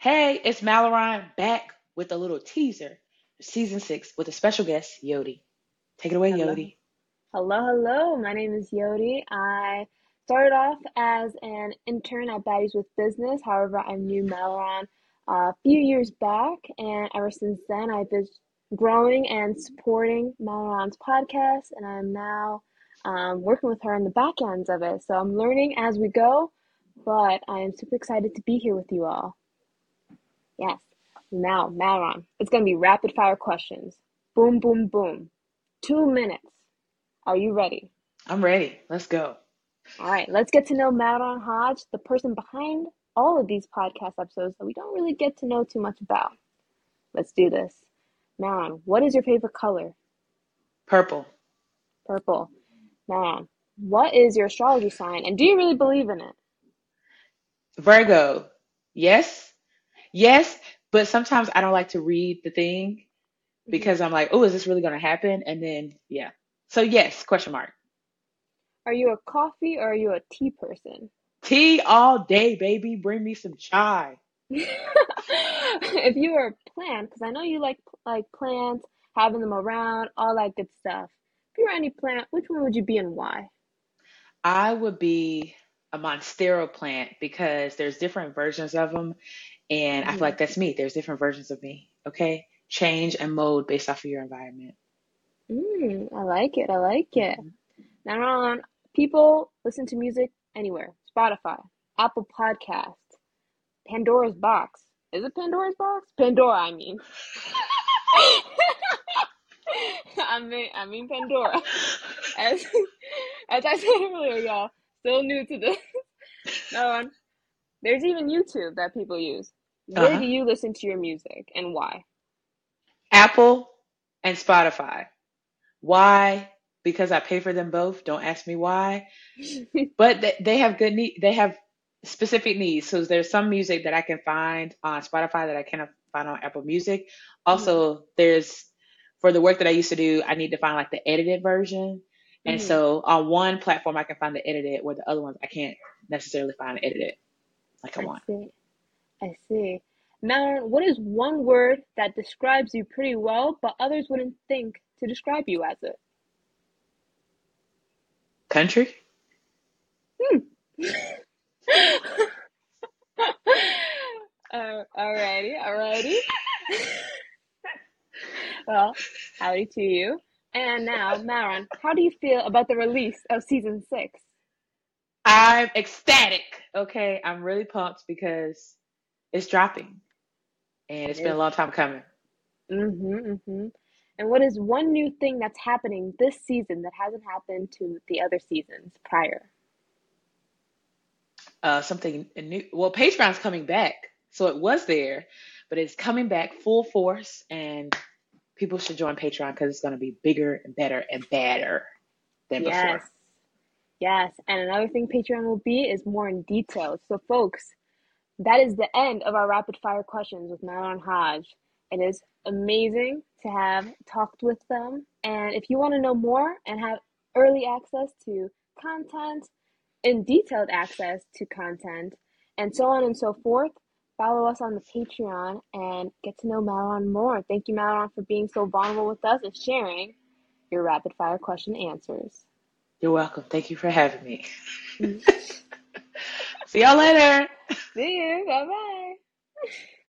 Hey, it's Malaron back with a little teaser for season 6 with a special guest, Yodi. Take it away, Hello. Yodi. Hello. My name is Yodi. I started off as an intern at Baddies with Business. However, I knew Melron a few years back, and ever since then, I've been growing and supporting Melron's podcast, and I'm now working with her on the back ends of it. So I'm learning as we go, but I am super excited to be here with you all. Yes. Now, Melron, it's going to be rapid fire questions. Boom, boom, boom. 2 minutes. Are you ready? I'm ready. Let's go. All right, let's get to know Madeline Hodge, the person behind all of these podcast episodes that we don't really get to know too much about. Let's do this. Madeline, what is your favorite color? Purple. Purple. Madeline, what is your astrology sign, and do you really believe in it? Virgo. Yes. Yes. But sometimes I don't like to read the thing Mhm. because I'm like, oh, is this really going to happen? And then, yeah. So, yes, question mark. Are you a coffee or are you a tea person? Tea all day, baby. Bring me some chai. If you were a plant, because I know you like plants, having them around, all that good stuff. If you were any plant, which one would you be and why? I would be a Monstera plant because there's different versions of them. And I feel Mhm. like that's me. There's different versions of me. Okay. Change and mode based off of your environment. I like it. I like it. Mhm. Now, on people listen to music anywhere. Spotify, Apple Podcast, Pandora's Box. Is it Pandora's Box? Pandora, I mean. I mean Pandora. As as I said earlier, y'all, still new to this. No one. There's even YouTube that people use. Where Uh-huh. do you listen to your music and why? Apple and Spotify. Why? Because I pay for them both. Don't ask me why. But they have good need. They have specific needs. So there's some music that I can find on Spotify that I cannot find on Apple Music. hmm Also, there's for the work that I used to do, I need to find like the edited version. And hmm so on one platform I can find the edited, where the other ones I can't necessarily find edited like I I want. see. I see. Now, what is one word that describes you pretty well, but others wouldn't think to describe you as it? Country? Hmm. Alrighty. Well, howdy to you. And now, Maron, how do you feel about the release of season 6? I'm ecstatic. Okay, I'm really pumped because it's dropping and It it's been a is. long time coming. Mm-hmm. And what is one new thing that's happening this season that hasn't happened to the other seasons prior? Something new. Well, Patreon's coming back, so it was there, but it's coming back full force, and people should join Patreon because it's going to be bigger and better and badder than Yes, before. yes. And another thing Patreon will be is more in detail. So, folks, that is the end of our rapid fire questions with Madeline Hodge. It is amazing to have talked with them. And if you want to know more and have early access to content and detailed access to content and so on and so forth, follow us on the Patreon and get to know Madeline more. Thank you, Madeline, for being so vulnerable with us and sharing your rapid fire question answers. You're welcome. Thank you for having me. See See y'all later. you. Bye bye.